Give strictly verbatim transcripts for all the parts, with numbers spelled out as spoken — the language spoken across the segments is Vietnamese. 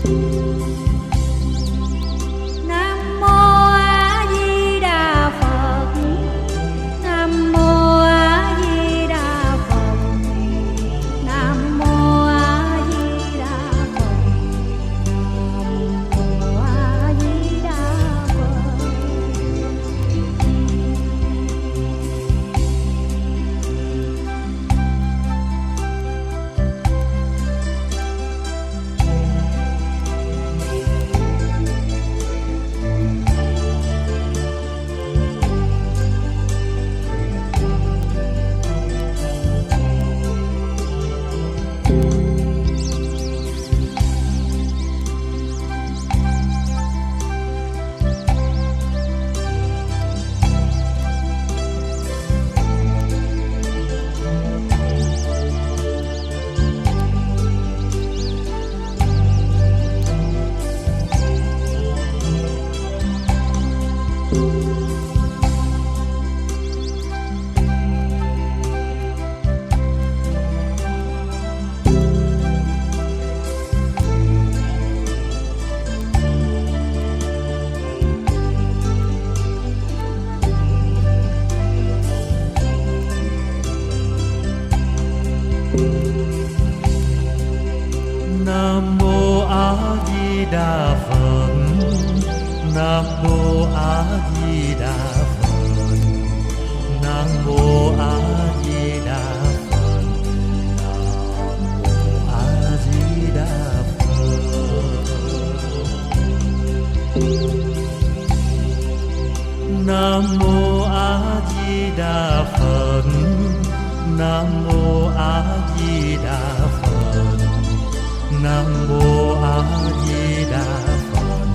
Nam mô A Di Đà Phật. Nam mô A Di Đà Phật. Nam mô A Di Đà Phật. Nam mô A Di Đà Phật. Nam mô A Di Đà Phật. Nam mô A Di Đà Phật. Nam mô A Di Đà Phật. Nam mô A Di Đà Phật. Nam mô A Di Đà Phật. Nam mô A Di Đà Phật. Nam mô A Di Đà Phật.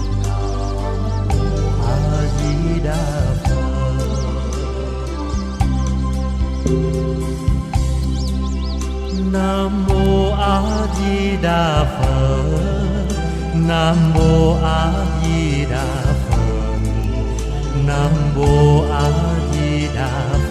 Nam mô A Di Đà Phật. Nam mô A Di Đà Phật. Nam mô A Di Đà Phật. Nam mô A Di Đà Phật.